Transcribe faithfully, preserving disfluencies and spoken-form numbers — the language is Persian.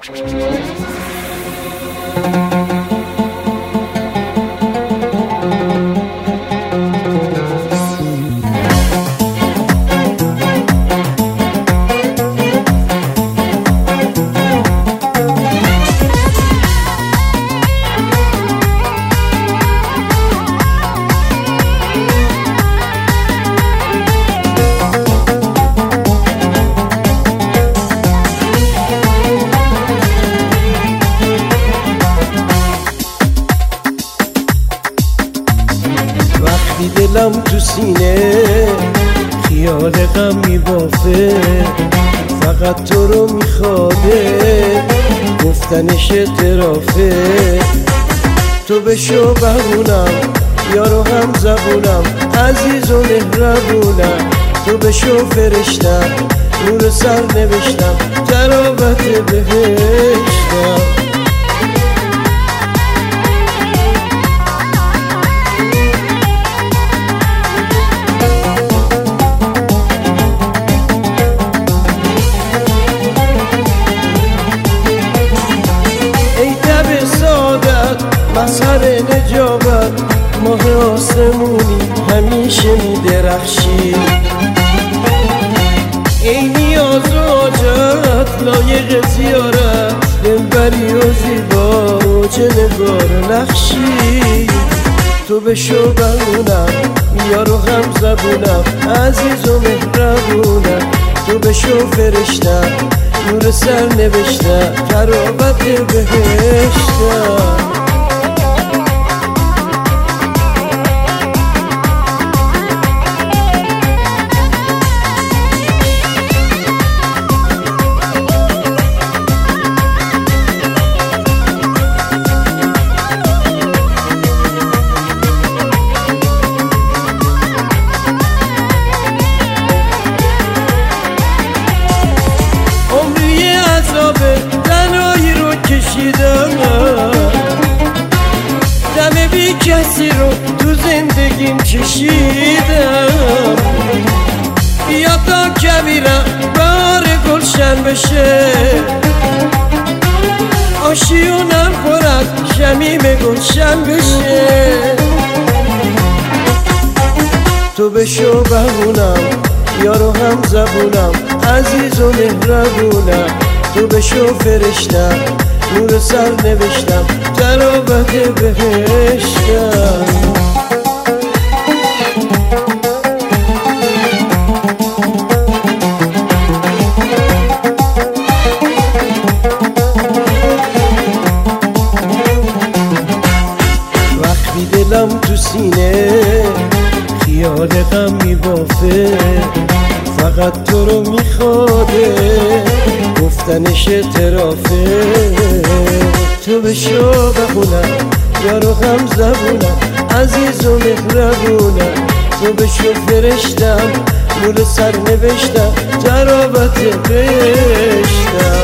دلم تو سینه خیال غم میبافه، فقط تو رو میخواده، گفتنش اعترافه. تو بشو بهونم، یارو هم زبونم، عزیز و مهربونم. تو بشو فرشتم، نور سر نوشتم، ترابط بهشتم. مظهر نجابت، ماه آسمونی همیشه میدرخشی. ای نیاز و حاجت، لایق زیارت، دلبری و زیبا، موج نگار نقشی. تو بشو بهونم، یارو هم زبونم، عزیز و مهربونم. تو بشو فرشتم، نور سر نوشتم، ترابط بهشتم. تنهایی رو کشیدم، دم بی کسی رو تو زندگیم چشیدم. بیا تا کبیرم بار گلشن بشه، آشیونم خورد شمیم گلشن بشه. تو بشو بهونم، یارو هم زبونم، عزیز و مهربونم. تو بشو فرشتم، نور سر نوشتم، ترابط بهشتم. وقتی دلم تو سینه خیال غم میبافه، فقط تو رو میخواده، گفتنش اعترافه. تو بشو بخونم، یارو هم زبونم، عزیز و مهربونم. تو بشو فرشتم، نور سر نوشتم، ترابط بهشتم.